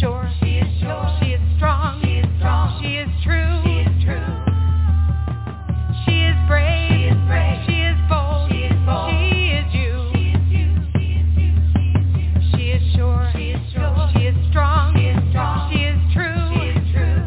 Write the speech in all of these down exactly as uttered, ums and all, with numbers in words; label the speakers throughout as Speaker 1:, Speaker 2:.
Speaker 1: sure. She is sure. She is strong. She is strong. She is true. She is true. She is brave. She is brave. She is bold. She is bold. She is you. She is you. She is you. She is sure. She is sure. She is strong. She is strong. She is true. She is true.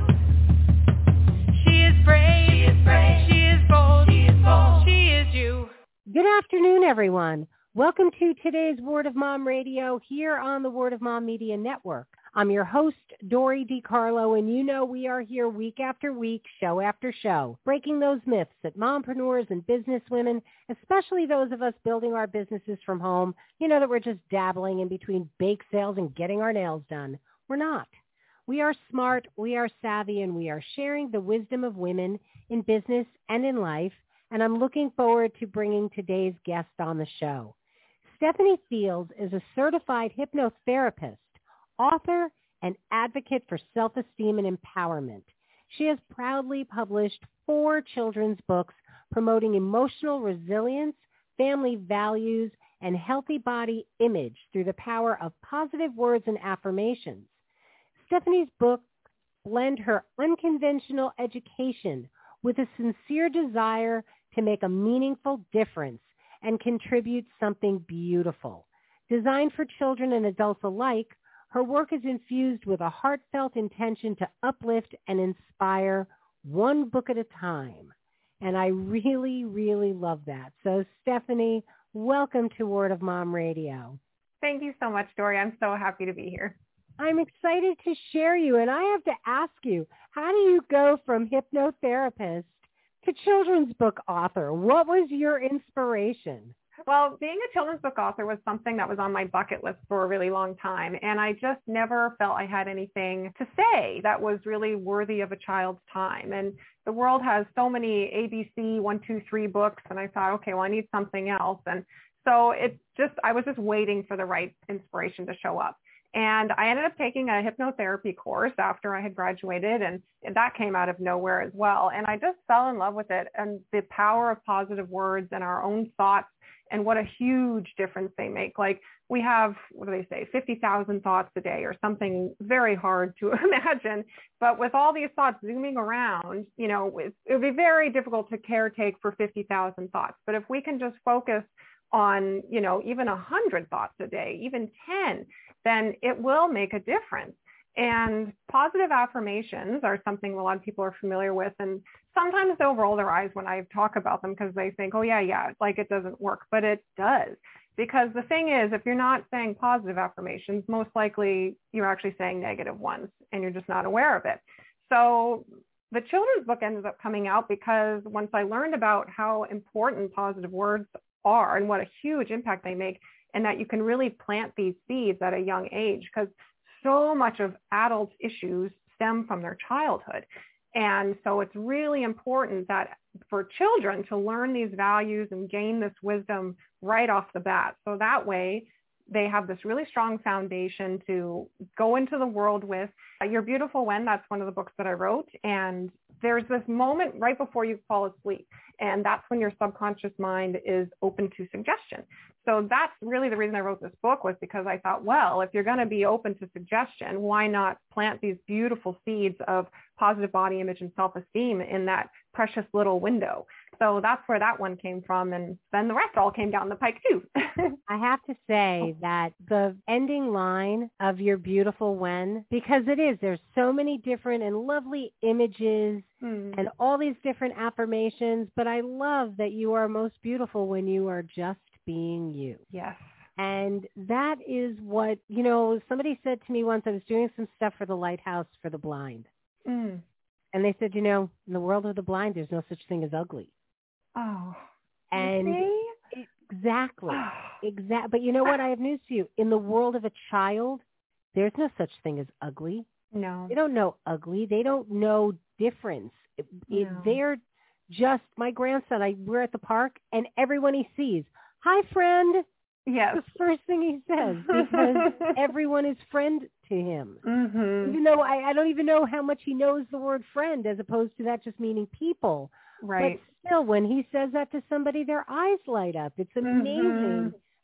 Speaker 1: She is brave. She is brave. She is bold. She is bold. She is you.
Speaker 2: Good afternoon, everyone. Welcome to today's Word of Mom Radio here on the Word of Mom Media Network. I'm your host, Dory DiCarlo, and you know we are here week after week, show after show, breaking those myths that mompreneurs and businesswomen, especially those of us building our businesses from home, you know that we're just dabbling in between bake sales and getting our nails done. We're not. We are smart, we are savvy, and we are sharing the wisdom of women in business and in life, and I'm looking forward to bringing today's guest on the show. Stephanie Fields is a certified hypnotherapist, author, and advocate for self-esteem and empowerment. She has proudly published four children's books promoting emotional resilience, family values, and healthy body image through the power of positive words and affirmations. Stephanie's books blend her unconventional education with a sincere desire to make a meaningful difference and contribute something beautiful. Designed for children and adults alike, her work is infused with a heartfelt intention to uplift and inspire one book at a time. And I really, really love that. So Stephanie, welcome to Word of Mom Radio.
Speaker 3: Thank you so much, Dory. I'm so happy to be here.
Speaker 2: I'm excited to share you. And I have to ask you, how do you go from hypnotherapist to children's book author? What was your inspiration?
Speaker 3: Well, being a children's book author was something that was on my bucket list for a really long time. And I just never felt I had anything to say that was really worthy of a child's time. And the world has so many A B C one, two, three books. And I thought, okay, well, I need something else. And so it just, I was just waiting for the right inspiration to show up. And I ended up taking a hypnotherapy course after I had graduated, and that came out of nowhere as well. And I just fell in love with it and the power of positive words and our own thoughts and what a huge difference they make. Like we have, what do they say, fifty thousand thoughts a day or something very hard to imagine. But with all these thoughts zooming around, you know, it, it would be very difficult to caretake for fifty thousand thoughts. But if we can just focus on, you know, even a hundred thoughts a day, even ten, then it will make a difference. And positive affirmations are something a lot of people are familiar with. And sometimes they'll roll their eyes when I talk about them because they think, oh, yeah, yeah, like it doesn't work. But it does. Because the thing is, if you're not saying positive affirmations, most likely you're actually saying negative ones and you're just not aware of it. So the children's book ended up coming out because once I learned about how important positive words are and what a huge impact they make, and that you can really plant these seeds at a young age, because so much of adult issues stem from their childhood. And so it's really important that for children to learn these values and gain this wisdom right off the bat. So that way they have this really strong foundation to go into the world with. You're Beautiful When, that's one of the books that I wrote. And there's this moment right before you fall asleep. And that's when your subconscious mind is open to suggestion. So that's really the reason I wrote this book, was because I thought, well, if you're going to be open to suggestion, why not plant these beautiful seeds of positive body image and self-esteem in that precious little window? So that's where that one came from. And then the rest all came down the pike too.
Speaker 2: I have to say that the ending line of You're Beautiful When, because it is, there's so many different and lovely images mm. and all these different affirmations, but I love that you are most beautiful when you are just being you.
Speaker 3: Yes.
Speaker 2: And that is what, you know, somebody said to me once, I was doing some stuff for the Lighthouse for the Blind.
Speaker 3: Mm.
Speaker 2: And they said, you know, in the world of the blind, there's no such thing as ugly.
Speaker 3: Oh,
Speaker 2: and it, exactly, oh. exactly. But you know what? I have news for you. In the world of a child, there's no such thing as ugly.
Speaker 3: No,
Speaker 2: they don't know ugly. They don't know difference. It,
Speaker 3: no.
Speaker 2: it, they're just my grandson. I we're at the park, and everyone he sees, hi, friend.
Speaker 3: Yes,
Speaker 2: the first thing he says, because everyone is friend to him.
Speaker 3: Mm-hmm.
Speaker 2: Even though I, I don't even know how much he knows the word friend, as opposed to that just meaning people.
Speaker 3: Right.
Speaker 2: But still, when he says that to somebody, their eyes light up. It's amazing
Speaker 3: mm-hmm.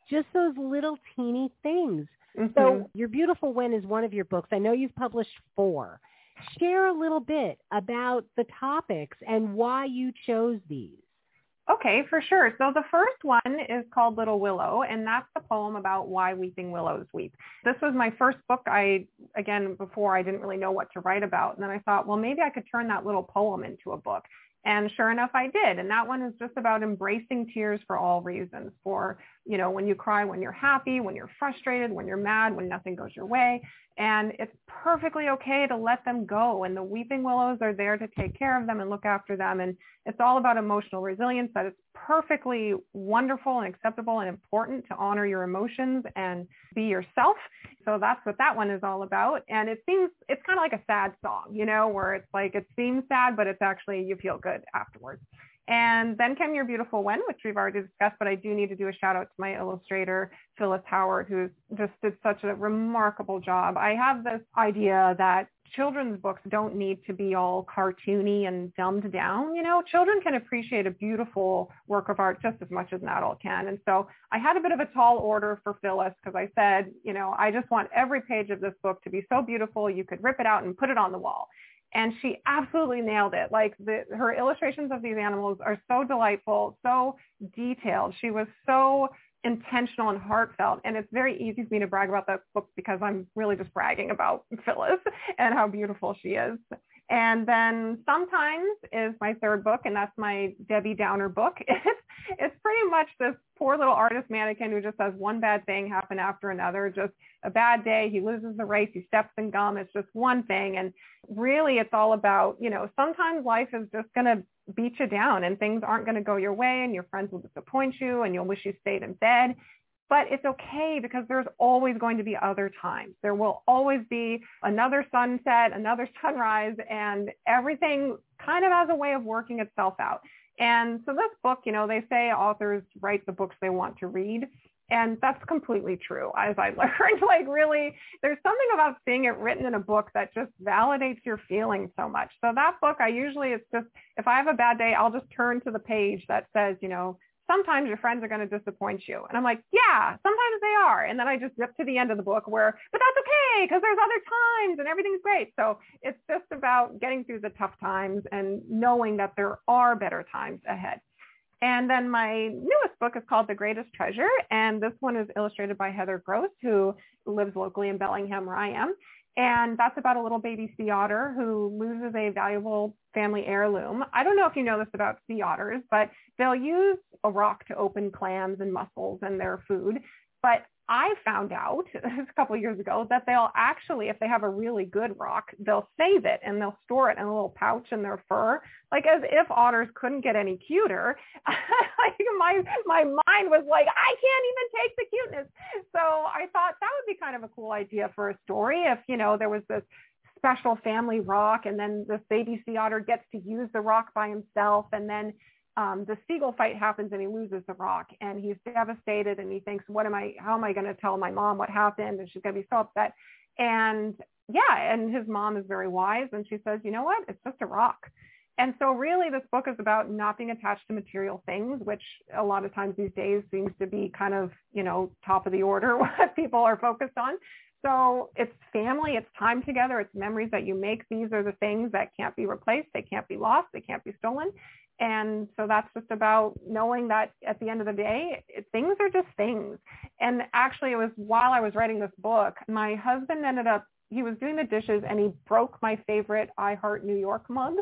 Speaker 2: just those little teeny things.
Speaker 3: Mm-hmm.
Speaker 2: So Your Beautiful When is one of your books. I know you've published four. Share a little bit about the topics and why you chose these.
Speaker 3: Okay, for sure. So the first one is called Little Willow, and that's the poem about why weeping willows weep. This was my first book. I, again, before I didn't really know what to write about. And then I thought, well, maybe I could turn that little poem into a book. And sure enough, I did. And that one is just about embracing tears for all reasons. For, you know, when you cry, when you're happy, when you're frustrated, when you're mad, when nothing goes your way. And it's perfectly okay to let them go. And the weeping willows are there to take care of them and look after them. And it's all about emotional resilience, that it's perfectly wonderful and acceptable and important to honor your emotions and be yourself. So that's what that one is all about. And it seems, it's kind of like a sad song, you know, where it's like, it seems sad, but it's actually, you feel good afterwards. And then came Your Beautiful When, which we've already discussed, but I do need to do a shout out to my illustrator, Phyllis Howard, who just did such a remarkable job. I have this idea that children's books don't need to be all cartoony and dumbed down. You know, children can appreciate a beautiful work of art just as much as an adult can. And so I had a bit of a tall order for Phyllis because I said, you know, I just want every page of this book to be so beautiful you could rip it out and put it on the wall. And she absolutely nailed it. Like the, her illustrations of these animals are so delightful, so detailed. She was so intentional and heartfelt. And it's very easy for me to brag about that book because I'm really just bragging about Phyllis and how beautiful she is. And then Sometimes is my third book, and that's my Debbie Downer book. It's, it's pretty much this poor little artist mannequin who just has one bad thing happen after another, just a bad day. He loses the race. He steps in gum. It's just one thing. And really, it's all about, you know, sometimes life is just going to beat you down and things aren't going to go your way and your friends will disappoint you and you'll wish you stayed in bed. But it's okay because there's always going to be other times. There will always be another sunset, another sunrise, and everything kind of has a way of working itself out. And so this book, you know, they say authors write the books they want to read. And that's completely true, as I learned. Like, really, there's something about seeing it written in a book that just validates your feelings so much. So that book, I usually, it's just, if I have a bad day, I'll just turn to the page that says, you know, sometimes your friends are going to disappoint you. And I'm like, yeah, sometimes they are. And then I just zip to the end of the book where, but that's okay, because there's other times and everything's great. So it's just about getting through the tough times and knowing that there are better times ahead. And then my newest book is called The Greatest Treasure. And this one is illustrated by Heather Gross, who lives locally in Bellingham, where I am. And that's about a little baby sea otter who loses a valuable family heirloom. I don't know if you know this about sea otters, but they'll use a rock to open clams and mussels and their food. But I found out a couple of years ago that they'll actually, if they have a really good rock, they'll save it and they'll store it in a little pouch in their fur, like as if otters couldn't get any cuter. Like my my mind was like, I can't even take the cuteness. So I thought that would be kind of a cool idea for a story if, you know, there was this special family rock and then this baby sea otter gets to use the rock by himself, and then Um, the seagull fight happens and he loses the rock and he's devastated and he thinks, what am I, how am I going to tell my mom what happened? And she's going to be so upset. And yeah, and his mom is very wise and she says, you know what, it's just a rock. And so really this book is about not being attached to material things, which a lot of times these days seems to be kind of, you know, top of the order what people are focused on. So it's family, it's time together, it's memories that you make. These are the things that can't be replaced. They can't be lost. They can't be stolen. And so that's just about knowing that at the end of the day, it, things are just things. And actually, it was while I was writing this book, my husband ended up, he was doing the dishes and he broke my favorite I Heart New York mug.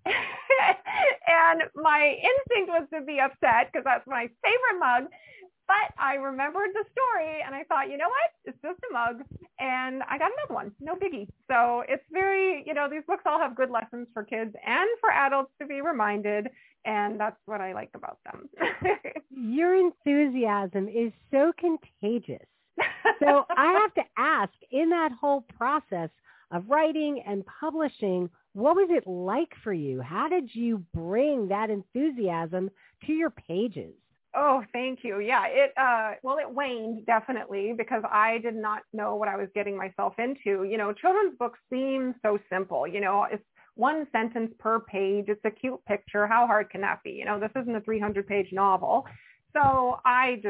Speaker 3: And my instinct was to be upset because that's my favorite mug. But I remembered the story and I thought, you know what? It's just a mug. And I got another one. No biggie. So it's very, you know, these books all have good lessons for kids and for adults to be reminded. And that's what I like about them.
Speaker 2: Your enthusiasm is so contagious. So I have to ask, in that whole process of writing and publishing, what was it like for you? How did you bring that enthusiasm to your pages?
Speaker 3: Oh, thank you. Yeah, it, uh, well, it waned definitely because I did not know what I was getting myself into. You know, children's books seem so simple. You know, it's one sentence per page. It's a cute picture. How hard can that be? You know, this isn't a three hundred page novel. So I just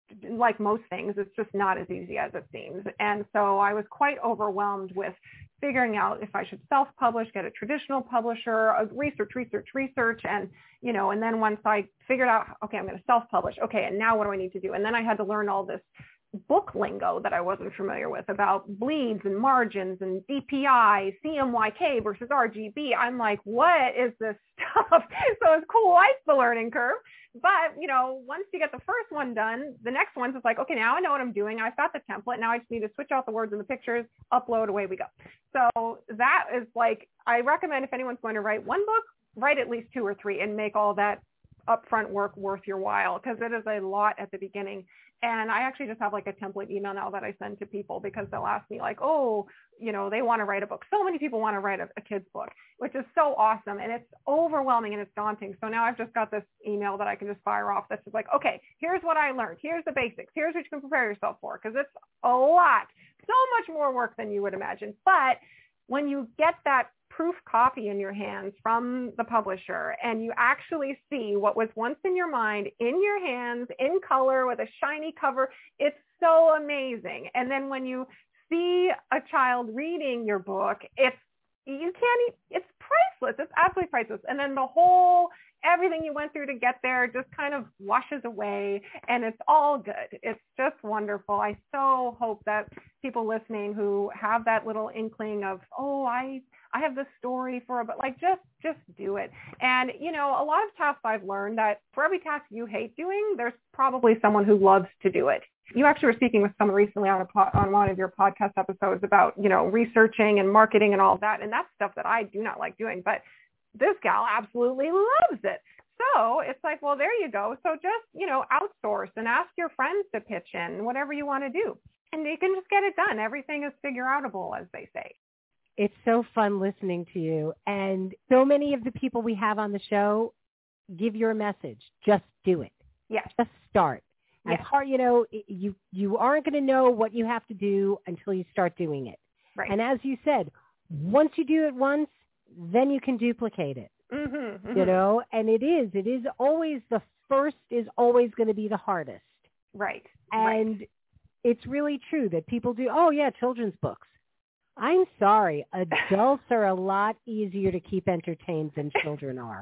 Speaker 3: like most things, it's just not as easy as it seems. And so I was quite overwhelmed with figuring out if I should self-publish, get a traditional publisher, uh, research, research, research. And, you know, and then once I figured out, okay, I'm going to self-publish. Okay. And now what do I need to do? And then I had to learn all this book lingo that I wasn't familiar with about bleeds and margins and D P I, C M Y K versus R G B. I'm like, what is this stuff? So it's quite the learning curve. But, you know, once you get the first one done, the next one's just like, okay, now I know what I'm doing. I've got the template. Now I just need to switch out the words and the pictures, upload, away we go. So that is like, I recommend if anyone's going to write one book, write at least two or three and make all that upfront work worth your while, because it is a lot at the beginning. And I actually just have like a template email now that I send to people, because they'll ask me like, oh, you know, they want to write a book. So many people want to write a, a kid's book, which is so awesome. And it's overwhelming and it's daunting. So now I've just got this email that I can just fire off that's just like, okay, here's what I learned. Here's the basics. Here's what you can prepare yourself for, because it's a lot, so much more work than you would imagine. But when you get that proof copy in your hands from the publisher and you actually see what was once in your mind in your hands in color with a shiny cover, it's so amazing. And then when you see a child reading your book, it's, you can't, it's priceless. It's absolutely priceless. And then the whole, everything you went through to get there just kind of washes away, and it's all good. It's just wonderful. I so hope that people listening who have that little inkling of, oh, I, I have this story for, but like, just, just do it. And, you know, a lot of tasks I've learned that for every task you hate doing, there's probably someone who loves to do it. You actually were speaking with someone recently on a po- on one of your podcast episodes about, you know, researching and marketing and all of that. And that's stuff that I do not like doing, but this gal absolutely loves it. So it's like, well, there you go. So just, you know, outsource and ask your friends to pitch in, whatever you want to do. And you can just get it done. Everything is figure outable, as they say.
Speaker 2: It's so fun listening to you. And so many of the people we have on the show give your message. Just do it.
Speaker 3: Yes.
Speaker 2: Just start.
Speaker 3: Yes.
Speaker 2: As hard, you know, you, you aren't going to know what you have to do until you start doing it.
Speaker 3: Right.
Speaker 2: And as you said, once you do it once, then you can duplicate it.
Speaker 3: Mm-hmm, mm-hmm.
Speaker 2: You know, and it is, it is always, the first is always going to be the hardest.
Speaker 3: Right.
Speaker 2: And
Speaker 3: right.
Speaker 2: It's really true that people do, oh yeah, children's books. I'm sorry, adults are a lot easier to keep entertained than children are.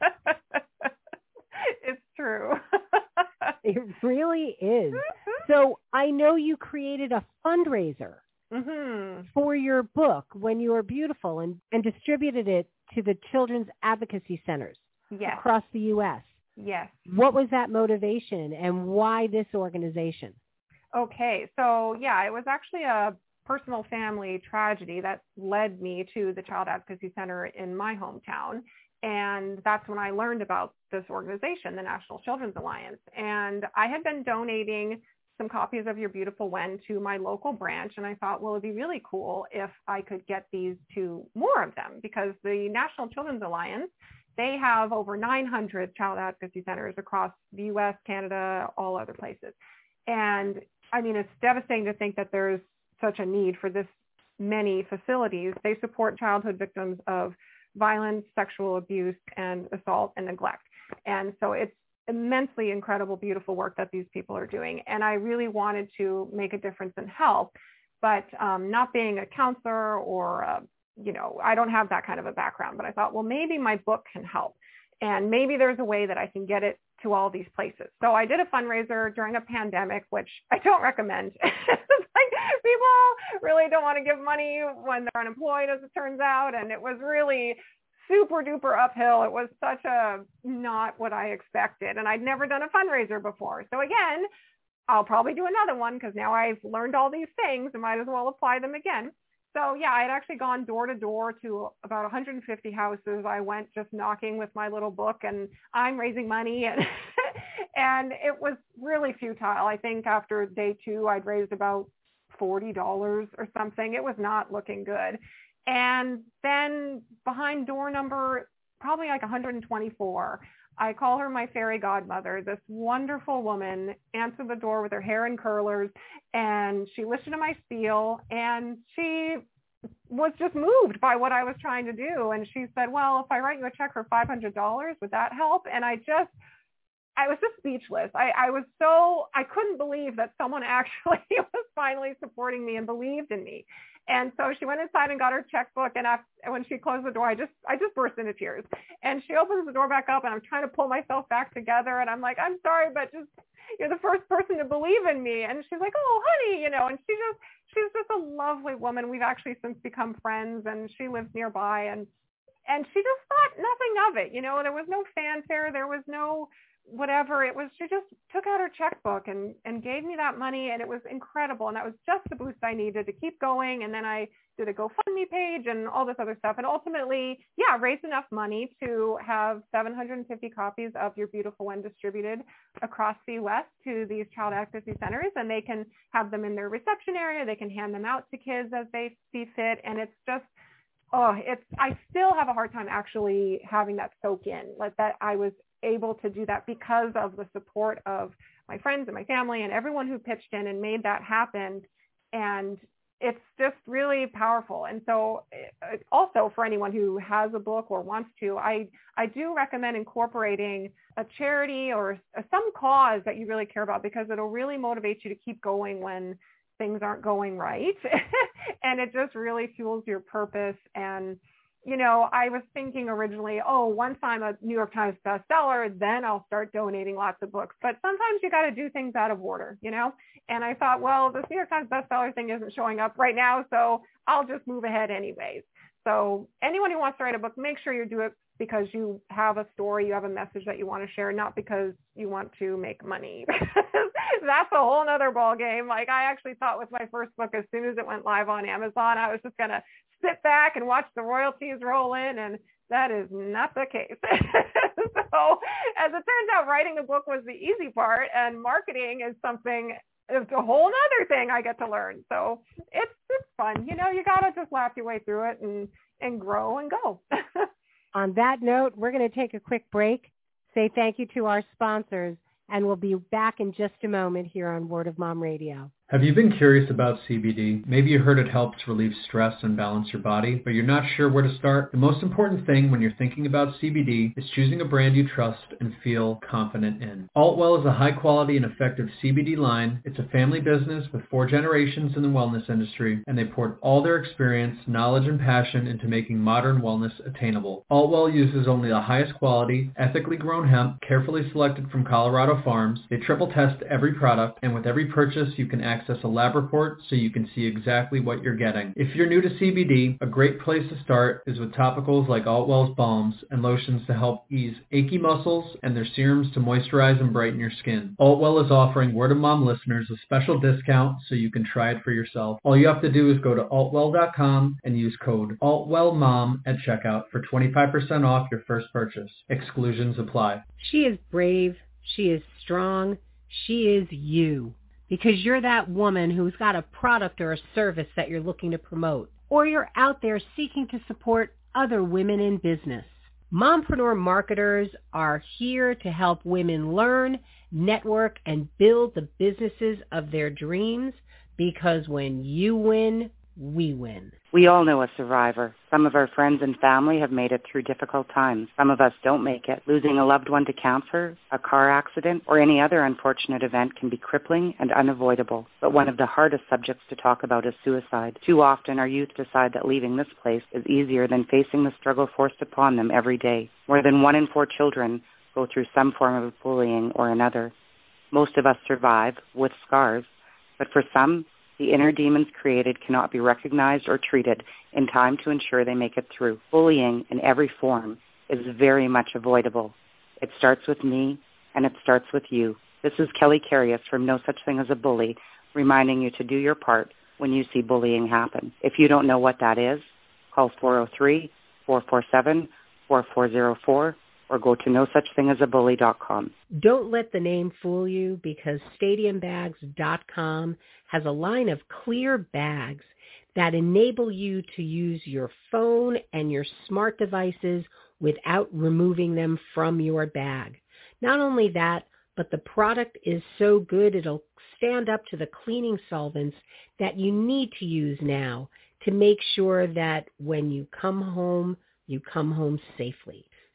Speaker 3: It's true.
Speaker 2: It really is. So I know you created a fundraiser
Speaker 3: mm-hmm.
Speaker 2: for your book, When You Are Beautiful, and, and distributed it to the children's advocacy centers
Speaker 3: yes.
Speaker 2: across the U S.
Speaker 3: Yes.
Speaker 2: What was that motivation and why this organization?
Speaker 3: Okay. So yeah, it was actually a personal family tragedy that led me to the Child Advocacy Center in my hometown. And that's when I learned about this organization, the National Children's Alliance. And I had been donating some copies of Your Beautiful When to my local branch. And I thought, well, it'd be really cool if I could get these to more of them, because the National Children's Alliance, they have over nine hundred child advocacy centers across the U S, Canada, all other places. And I mean, it's devastating to think that there's such a need for this many facilities. They support childhood victims of violence, sexual abuse, and assault and neglect. And so it's immensely incredible, beautiful work that these people are doing. And I really wanted to make a difference and help, but um, not being a counselor or, a, you know, I don't have that kind of a background, but I thought, well, maybe my book can help. And maybe there's a way that I can get it to all these places. So I did a fundraiser during a pandemic, which I don't recommend. Like, people really don't want to give money when they're unemployed, as it turns out. And it was really super duper uphill. It was such a not what I expected. And I'd never done a fundraiser before. So again, I'll probably do another one, because now I've learned all these things and might as well apply them again. So yeah, I had actually gone door to door to about one hundred fifty houses. I went just knocking with my little book, and I'm raising money, and and it was really futile. I think after day two, I'd raised about forty dollars or something. It was not looking good. And then behind door number, probably like one hundred twenty-four, I call her my fairy godmother. This wonderful woman answered the door with her hair in curlers, and she listened to my spiel, and she was just moved by what I was trying to do. And she said, well, if I write you a check for five hundred dollars, would that help? And I just, I was just speechless. I, I was so, I couldn't believe that someone actually was finally supporting me and believed in me. And so she went inside and got her checkbook. And after, when she closed the door, I just, I just burst into tears. And she opens the door back up, and I'm trying to pull myself back together. And I'm like, I'm sorry, but just, you're the first person to believe in me. And she's like, oh, honey, you know, and she just, she's just a lovely woman. We've actually since become friends, and she lives nearby. And, and she just thought nothing of it. You know, there was no fanfare. There was no whatever. It was, she just took out her checkbook and, and gave me that money. And it was incredible. And that was just the boost I needed to keep going. And then I did a GoFundMe page and all this other stuff. And ultimately, yeah, raised enough money to have seven hundred fifty copies of Your Beautiful One distributed across the U S to these child advocacy centers. And they can have them in their reception area. They can hand them out to kids as they see fit. And it's just, oh, it's, I still have a hard time actually having that soak in, like that I was able to do that because of the support of my friends and my family and everyone who pitched in and made that happen. And it's just really powerful. And so also for anyone who has a book or wants to, I, I do recommend incorporating a charity or a, some cause that you really care about, because it'll really motivate you to keep going when things aren't going right. And it just really fuels your purpose. And you know, I was thinking originally, oh, once I'm a New York Times bestseller, then I'll start donating lots of books. But sometimes you got to do things out of order, you know? And I thought, well, this New York Times bestseller thing isn't showing up right now, so I'll just move ahead anyways. So anyone who wants to write a book, make sure you do it because you have a story, you have a message that you want to share, not because you want to make money. That's a whole nother ball game. Like I actually thought with my first book, as soon as it went live on Amazon, I was just going to sit back and watch the royalties roll in, and that is not the case. So as it turns out, writing a book was the easy part, and marketing is something, it's a whole other thing I get to learn. So it's it's fun. You know, you got to just laugh your way through it and, and grow and go.
Speaker 2: On that note, we're going to take a quick break, say thank you to our sponsors, and we'll be back in just a moment here on Word of Mom Radio.
Speaker 4: Have you been curious about C B D? Maybe you heard it helps relieve stress and balance your body, but you're not sure where to start? The most important thing when you're thinking about C B D is choosing a brand you trust and feel confident in. Altwell is a high-quality and effective C B D line. It's a family business with four generations in the wellness industry, and they poured all their experience, knowledge, and passion into making modern wellness attainable. Altwell uses only the highest quality, ethically grown hemp, carefully selected from Colorado farms. They triple test every product, and with every purchase, you can access a lab report so you can see exactly what you're getting. If you're new to C B D, a great place to start is with topicals like Altwell's balms and lotions to help ease achy muscles and their serums to moisturize and brighten your skin. Altwell is offering Word of Mom listeners a special discount so you can try it for yourself. All you have to do is go to altwell dot com and use code ALTWELLMOM at checkout for twenty-five percent off your first purchase. Exclusions apply.
Speaker 2: She is brave. She is strong. She is you. Because you're that woman who's got a product or a service that you're looking to promote, or you're out there seeking to support other women in business. Mompreneur marketers are here to help women learn, network, and build the businesses of their dreams, because when you win, we win.
Speaker 5: We all know a survivor. Some of our friends and family have made it through difficult times. Some of us don't make it. Losing a loved one to cancer, a car accident, or any other unfortunate event can be crippling and unavoidable. But one of the hardest subjects to talk about is suicide. Too often our youth decide that leaving this place is easier than facing the struggle forced upon them every day. More than one in four children go through some form of bullying or another. Most of us survive with scars, but for some, the inner demons created cannot be recognized or treated in time to ensure they make it through. Bullying in every form is very much avoidable. It starts with me, and it starts with you. This is Kelly Carius from No Such Thing as a Bully, reminding you to do your part when you see bullying happen. If you don't know what that is, call four oh three, four four seven, four four zero four or go to no such thing as a bully dot com.
Speaker 2: Don't let the name fool you, because stadium bags dot com has a line of clear bags that enable you to use your phone and your smart devices without removing them from your bag. Not only that, but the product is so good it'll stand up to the cleaning solvents that you need to use now to make sure that when you come home, you come home safely.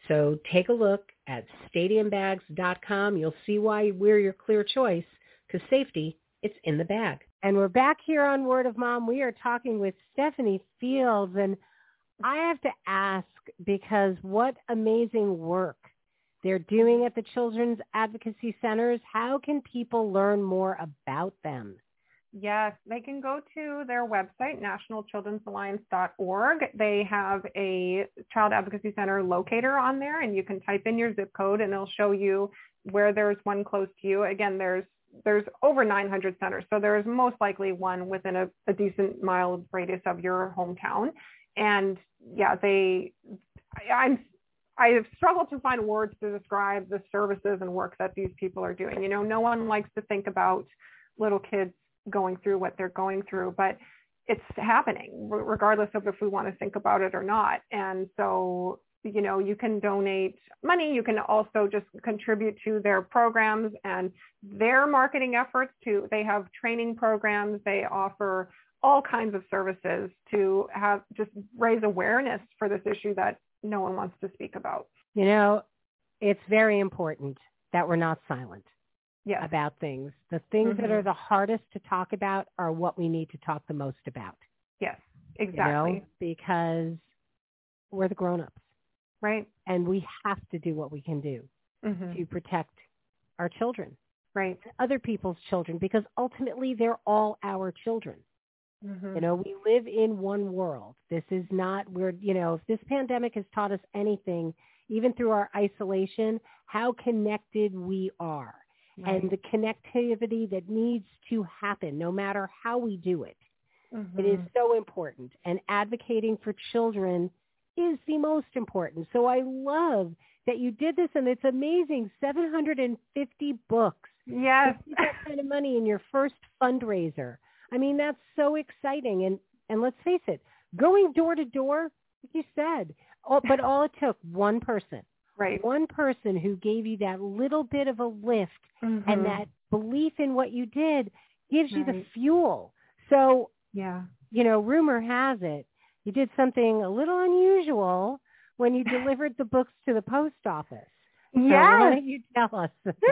Speaker 2: So take a look at stadium bags dot com. You'll see why we're your clear choice, because safety, it's in the bag. And we're back here on Word of Mom. We are talking with Stephanie Fields, and I have to ask, because what amazing work they're doing at the Children's Advocacy Centers. How can people learn more about them?
Speaker 3: Yes, they can go to their website, national children's alliance dot org. They have a Child Advocacy Center locator on there, and you can type in your zip code, and it'll show you where there's one close to you. Again, there's there's over nine hundred centers, so there's most likely one within a, a decent mile radius of your hometown. And yeah, they, I, I'm I have struggled to find words to describe the services and work that these people are doing. You know, no one likes to think about little kids going through what they're going through, but it's happening regardless of if we want to think about it or not. And so, you know, you can donate money. You can also just contribute to their programs and their marketing efforts too. They have training programs. They offer all kinds of services to have just raise awareness for this issue that no one wants to speak about.
Speaker 2: You know, it's very important that we're not silent. Yes. About things. The things mm-hmm. that are the hardest to talk about are what we need to talk the most about.
Speaker 3: Yes, exactly.
Speaker 2: You know, because we're the grown-ups.
Speaker 3: Right.
Speaker 2: And we have to do what we can do mm-hmm. to protect our children.
Speaker 3: Right.
Speaker 2: And other people's children, because ultimately they're all our children. Mm-hmm. You know, we live in one world. This is not, we're, you know, if this pandemic has taught us anything, even through our isolation, how connected we are. Right. And the connectivity that needs to happen, no matter how we do it. Mm-hmm. It is so important. And advocating for children is the most important. So I love that you did this, and it's amazing. seven hundred fifty books.
Speaker 3: Yes.
Speaker 2: That kind of money in your first fundraiser. I mean, that's so exciting. And, and let's face it, going door to door, like you said, all, but all it took, one person.
Speaker 3: Right.
Speaker 2: One person who gave you that little bit of a lift mm-hmm. and that belief in what you did gives right. you the fuel. So,
Speaker 3: yeah,
Speaker 2: you know, rumor has it, you did something a little unusual when you delivered the books to the post office.
Speaker 3: Yeah.
Speaker 2: So why don't you tell us?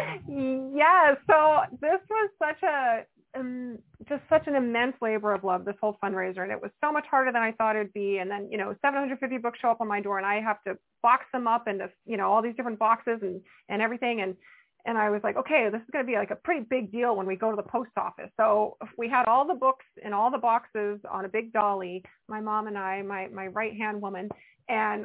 Speaker 3: Yeah. So this was such a, um, just such an immense labor of love, this whole fundraiser. And it was so much harder than I thought it'd be. And then, you know, seven hundred fifty books show up on my door, and I have to box them up into, you know, all these different boxes and, and everything. And, and I was like, okay, this is going to be like a pretty big deal when we go to the post office. So we had all the books in all the boxes on a big dolly, my mom and I, my, my right-hand woman. And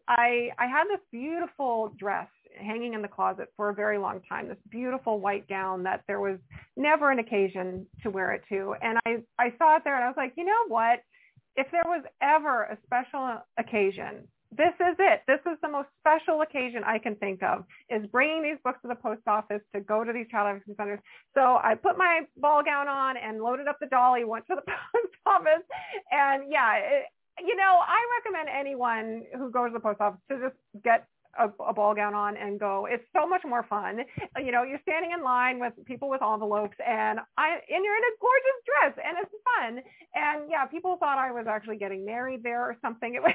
Speaker 3: I, I had this beautiful dress hanging in the closet for a very long time, this beautiful white gown that there was never an occasion to wear it to. And I, I saw it there and I was like, you know what? If there was ever a special occasion, this is it. This is the most special occasion I can think of, is bringing these books to the post office to go to these child advocacy centers. So I put my ball gown on and loaded up the dolly, went to the post office. And yeah, it, you know, I recommend anyone who goes to the post office to just get a, a ball gown on and go. It's so much more fun. You know, you're standing in line with people with envelopes, and I and you're in a gorgeous dress, and it's fun. And yeah, people thought I was actually getting married there or something. It was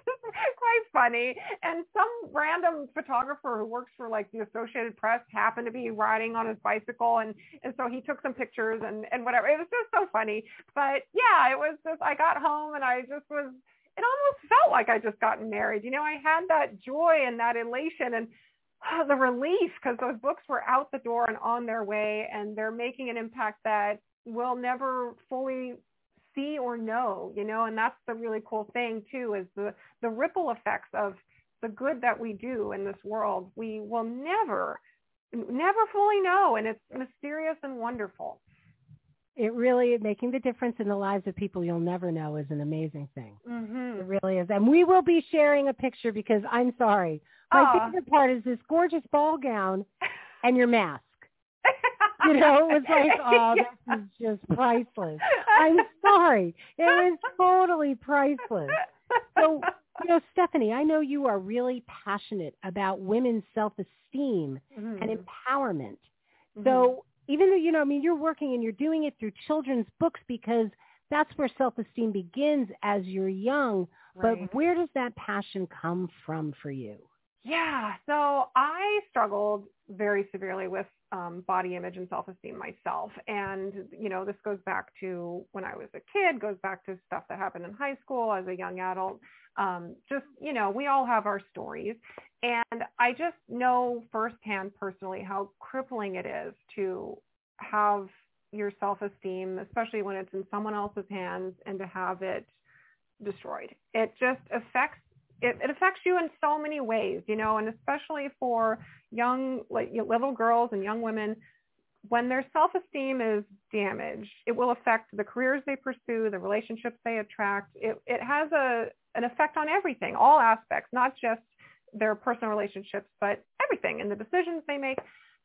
Speaker 3: quite funny. And some random photographer who works for like the Associated Press happened to be riding on his bicycle, and and so he took some pictures and and whatever. It was just so funny. But yeah, it was just, I got home and I just was, it almost felt like I just gotten married. You know, I had that joy and that elation and oh, the relief, because those books were out the door and on their way, and they're making an impact that we'll never fully see or know, you know. And that's the really cool thing too, is the, the ripple effects of the good that we do in this world. We will never, never fully know. And it's mysterious and wonderful.
Speaker 2: It really, making the difference in the lives of people you'll never know is an amazing thing. Mm-hmm. It really is. And we will be sharing a picture, because I'm sorry, my Aww. favorite part is this gorgeous ball gown and your mask. You know, it was like, oh, yes. This is just priceless. I'm sorry. It was totally priceless. So, you know, Stephanie, I know you are really passionate about women's self-esteem mm-hmm. and empowerment. Mm-hmm. So even though, you know, I mean, you're working and you're doing it through children's books, because that's where self-esteem begins as you're young. Right. But where does that passion come from for you?
Speaker 3: Yeah. So I struggled very severely with um, body image and self-esteem myself. And, you know, this goes back to when I was a kid, goes back to stuff that happened in high school as a young adult. Um, just, you know, we all have our stories. And I just know firsthand personally how crippling it is to have your self-esteem, especially when it's in someone else's hands, and to have it destroyed. It just affects It, it affects you in so many ways, you know, and especially for young, like little girls and young women, when their self-esteem is damaged, it will affect the careers they pursue, the relationships they attract. It, it has a an effect on everything, all aspects, not just their personal relationships, but everything and the decisions they make.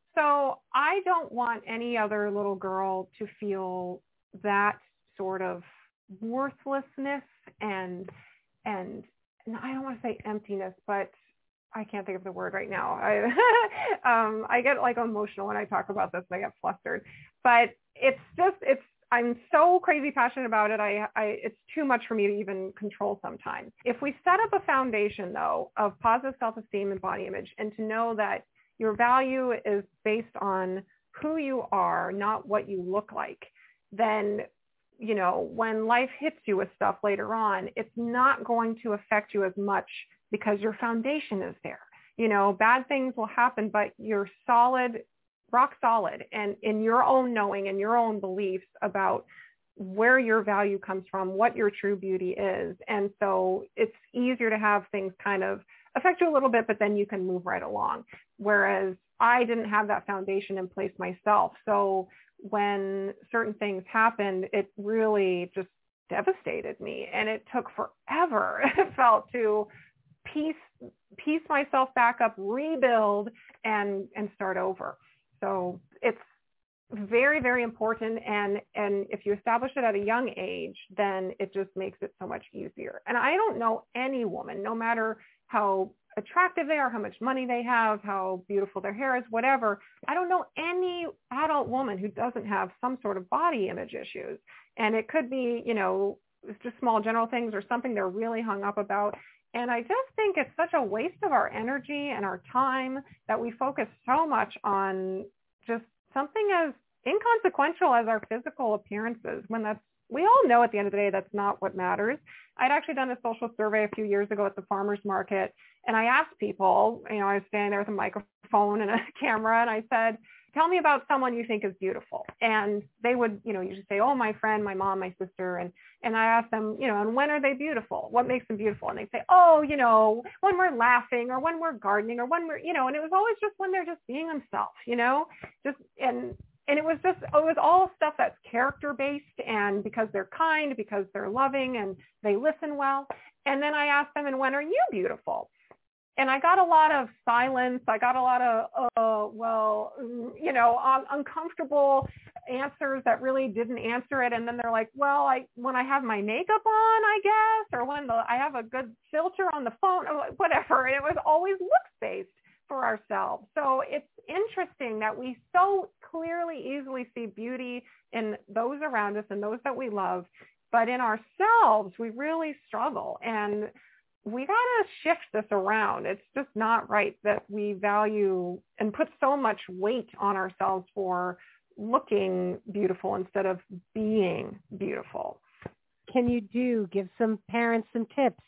Speaker 3: So I don't want any other little girl to feel that sort of worthlessness and and I don't want to say emptiness, but I can't think of the word right now. I um, I get like emotional when I talk about this and I get flustered, but it's just, it's, I'm so crazy passionate about it. I, I, it's too much for me to even control sometimes. If we set up a foundation though of positive self-esteem and body image, and to know that your value is based on who you are, not what you look like, then you know, when life hits you with stuff later on, it's not going to affect you as much because your foundation is there. You know, bad things will happen, but you're solid, rock solid, and in your own knowing and your own beliefs about where your value comes from, what your true beauty is. And so it's easier to have things kind of affect you a little bit, but then you can move right along. Whereas I didn't have that foundation in place myself. So when certain things happened, it really just devastated me. And it took forever, it felt, to piece, piece myself back up, rebuild, and, and start over. So it's very, very important. And, and if you establish it at a young age, then it just makes it so much easier. And I don't know any woman, no matter how attractive they are, how much money they have, how beautiful their hair is, whatever. I don't know any adult woman who doesn't have some sort of body image issues. And it could be, you know, just small general things or something they're really hung up about. And I just think it's such a waste of our energy and our time that we focus so much on just something as inconsequential as our physical appearances, when that's, we all know at the end of the day, that's not what matters. I'd actually done a social survey a few years ago at the farmer's market, and I asked people, you know, I was standing there with a microphone and a camera, and I said, tell me about someone you think is beautiful. And they would, you know, usually say, oh, my friend, my mom, my sister. And, and I asked them, you know, and when are they beautiful? What makes them beautiful? And they'd say, oh, you know, when we're laughing or when we're gardening or when we're, you know, and it was always just when they're just being themselves, you know, just, and, and it was just, it was all stuff that's character based, and because they're kind, because they're loving and they listen well. And then I asked them, and when are you beautiful? And I got a lot of silence. I got a lot of, uh, well, you know, um, uncomfortable answers that really didn't answer it. And then they're like, well, I, when I have my makeup on, I guess, or when the, I have a good filter on the phone, or whatever. And it was always looks based for ourselves. So it's interesting that we so clearly, easily see beauty in those around us and those that we love, but in ourselves, we really struggle. And we got to shift this around. It's just not right that we value and put so much weight on ourselves for looking beautiful instead of being beautiful.
Speaker 2: Can you do give some parents some tips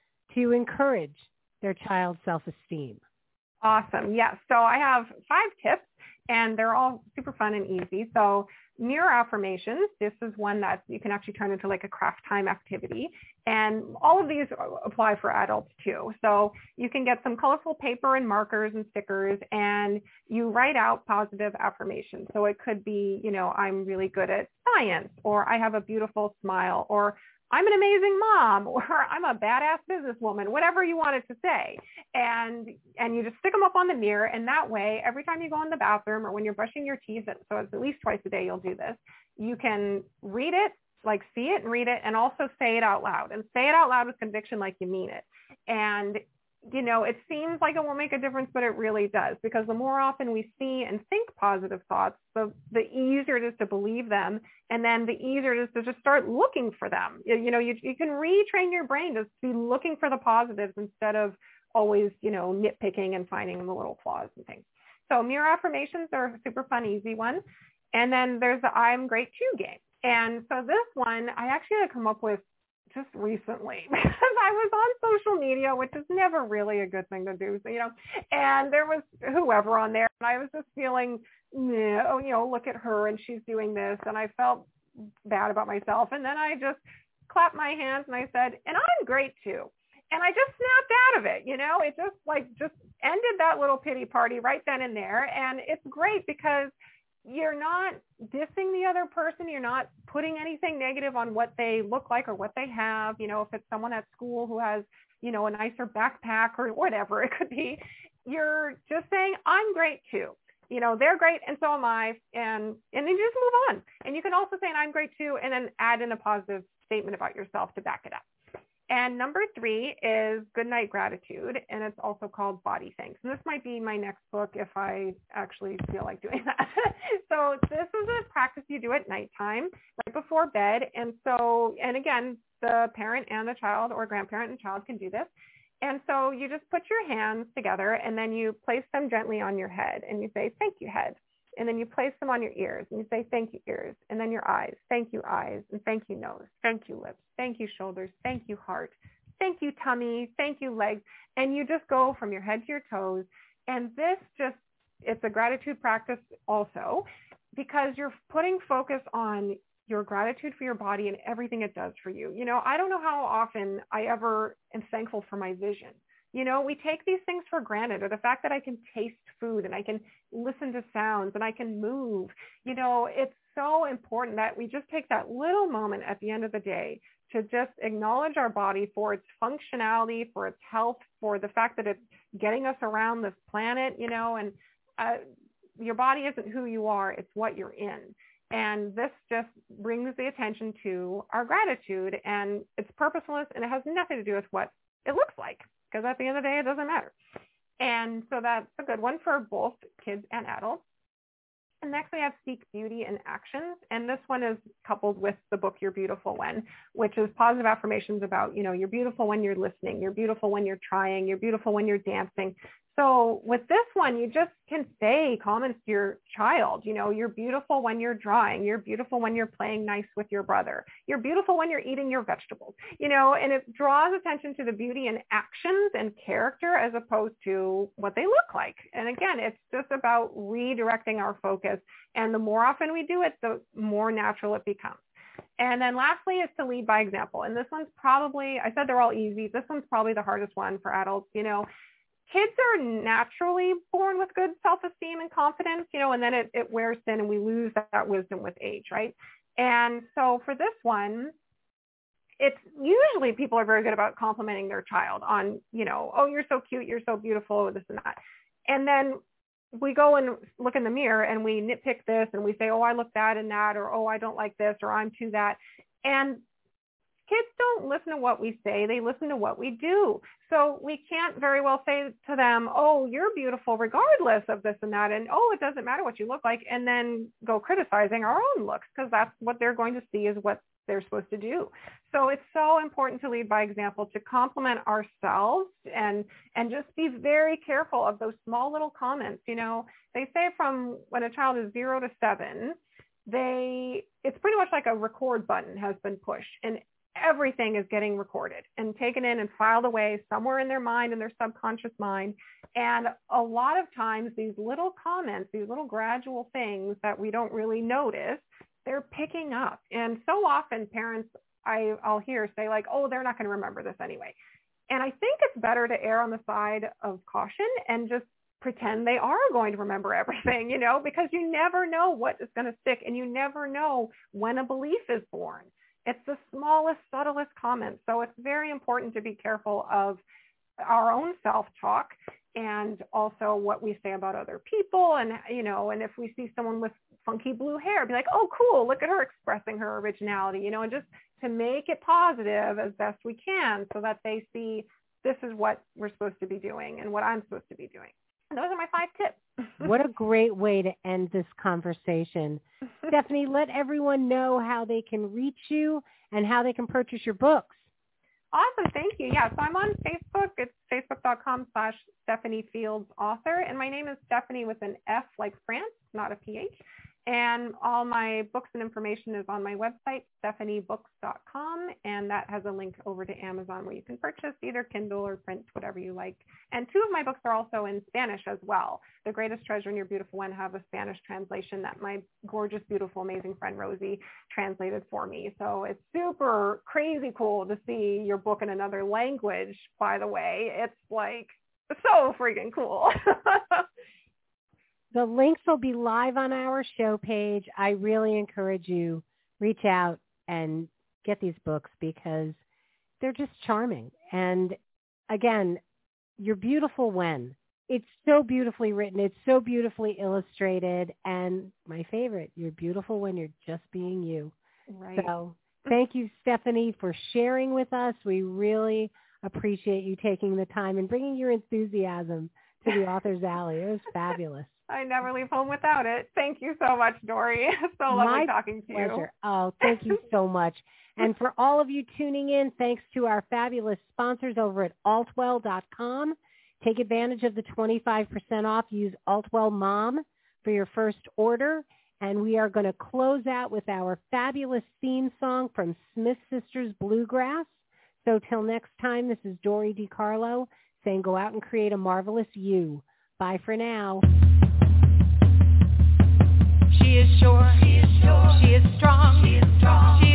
Speaker 2: to encourage their child's self-esteem?
Speaker 3: Awesome. Yes. So I have five tips, and they're all super fun and easy. So mirror affirmations. This is one that you can actually turn into like a craft time activity. And all of these apply for adults too. So you can get some colorful paper and markers and stickers, and you write out positive affirmations. So it could be, you know, I'm really good at science, or I have a beautiful smile, or I'm an amazing mom, or I'm a badass businesswoman, whatever you want it to say. And and you just stick them up on the mirror. And that way, every time you go in the bathroom or when you're brushing your teeth, so it's at least twice a day you'll do this, you can read it, like see it and read it, and also say it out loud. And say it out loud with conviction like you mean it. And you know, it seems like it won't make a difference, but it really does, because the more often we see and think positive thoughts, the, the easier it is to believe them. And then the easier it is to just start looking for them. You, you know, you, you can retrain your brain to be looking for the positives instead of always, you know, nitpicking and finding the little flaws and things. So mirror affirmations are a super fun, easy one. And then there's the I'm great too game. And so this one I actually had to come up with just recently because I was on social media, which is never really a good thing to do, so, you know, and there was whoever on there, and I was just feeling, oh, you know, look at her and she's doing this, and I felt bad about myself. And then I just clapped my hands and I said, and I'm great too. And I just snapped out of it, you know, it just like just ended that little pity party right then and there. And it's great because you're not dissing the other person. You're not putting anything negative on what they look like or what they have. You know, if it's someone at school who has, you know, a nicer backpack or whatever it could be, you're just saying, I'm great too. You know, they're great and so am I. And, and then you just move on. And you can also say, I'm great too, and then add in a positive statement about yourself to back it up. And number three is Goodnight Gratitude, and it's also called Body Thanks. And this might be my next book if I actually feel like doing that. So this is a practice you do at nighttime, right before bed. And so, and again, the parent and the child or grandparent and child can do this. And so you just put your hands together and then you place them gently on your head and you say, thank you, head. And then you place them on your ears and you say, thank you, ears. And then your eyes, thank you, eyes. And thank you, nose. Thank you, lips. Thank you, shoulders. Thank you, heart. Thank you, tummy. Thank you, legs. And you just go from your head to your toes. And this just, it's a gratitude practice also because you're putting focus on your gratitude for your body and everything it does for you. You know, I don't know how often I ever am thankful for my vision. You know, we take these things for granted, or the fact that I can taste food and I can listen to sounds and I can move. You know, it's so important that we just take that little moment at the end of the day to just acknowledge our body for its functionality, for its health, for the fact that it's getting us around this planet, you know, and uh, your body isn't who you are, it's what you're in. And this just brings the attention to our gratitude, and it's purposeless and it has nothing to do with what it looks like. Because at the end of the day, it doesn't matter. And so that's a good one for both kids and adults. And next we have Seek Beauty in Actions. And this one is coupled with the book, You're Beautiful When, which is positive affirmations about, you know, you're beautiful when you're listening. You're beautiful when you're trying. You're beautiful when you're dancing. So with this one, you just can say comments to your child, you know, you're beautiful when you're drawing. You're beautiful when you're playing nice with your brother. You're beautiful when you're eating your vegetables, you know, and it draws attention to the beauty in actions and character as opposed to what they look like. And again, it's just about redirecting our focus. And the more often we do it, the more natural it becomes. And then lastly is to lead by example. And this one's probably, I said they're all easy. This one's probably the hardest one for adults, you know. Kids are naturally born with good self-esteem and confidence, you know, and then it, it wears thin and we lose that, that wisdom with age, right? And so for this one, it's usually people are very good about complimenting their child on, you know, oh, you're so cute, you're so beautiful, this and that. And then we go and look in the mirror and we nitpick this and we say, oh, I look that and that, or, oh, I don't like this, or I'm too that. And kids don't listen to what we say. They listen to what we do. So we can't very well say to them, oh, you're beautiful regardless of this and that. And, oh, it doesn't matter what you look like. And then go criticizing our own looks because that's what they're going to see is what they're supposed to do. So it's so important to lead by example, to compliment ourselves and, and just be very careful of those small little comments. You know, they say from when a child is zero to seven, they, it's pretty much like a record button has been pushed and everything is getting recorded and taken in and filed away somewhere in their mind, in their subconscious mind. And a lot of times these little comments, these little gradual things that we don't really notice, they're picking up. And so often parents, I, I'll hear say like, oh, they're not going to remember this anyway. And I think it's better to err on the side of caution and just pretend they are going to remember everything, you know, because you never know what is going to stick and you never know when a belief is born. It's the smallest, subtlest comments. So it's very important to be careful of our own self-talk and also what we say about other people. And, you know, and if we see someone with funky blue hair, be like, oh, cool, look at her expressing her originality, you know, and just to make it positive as best we can so that they see this is what we're supposed to be doing and what I'm supposed to be doing. And those are my five tips.
Speaker 2: What a great way to end this conversation. Stephanie, let everyone know how they can reach you and how they can purchase your books.
Speaker 3: Awesome. Thank you. Yeah. So I'm on Facebook. It's facebook facebook.com slash Stephanie Fields author. And my name is Stephanie with an F like France, not a P H. And all my books and information is on my website, stephanie books dot com. And that has a link over to Amazon where you can purchase either Kindle or print, whatever you like. And two of my books are also in Spanish as well. The Greatest Treasure and Your Beautiful One have a Spanish translation that my gorgeous, beautiful, amazing friend Rosie translated for me. So it's super crazy cool to see your book in another language, by the way. It's like so freaking cool.
Speaker 2: The links will be live on our show page. I really encourage you, reach out and get these books because they're just charming. And again, You're Beautiful When. It's so beautifully written. It's so beautifully illustrated. And my favorite, You're Beautiful When You're Just Being You.
Speaker 3: Right.
Speaker 2: So thank you, Stephanie, for sharing with us. We really appreciate you taking the time and bringing your enthusiasm to the Author's Alley. It was fabulous.
Speaker 3: I never leave home without it. Thank you so much, Dory. So lovely
Speaker 2: My
Speaker 3: talking to
Speaker 2: pleasure.
Speaker 3: you.
Speaker 2: Oh, thank you so much. And for all of you tuning in, thanks to our fabulous sponsors over at altwell dot com. Take advantage of the twenty-five percent off. Use Altwell Mom for your first order. And we are going to close out with our fabulous theme song from Smith Sisters Bluegrass. So till next time, this is Dory DiCarlo saying go out and create a marvelous you. Bye for now.
Speaker 1: She is sure. She is sure. She is strong. She is strong. She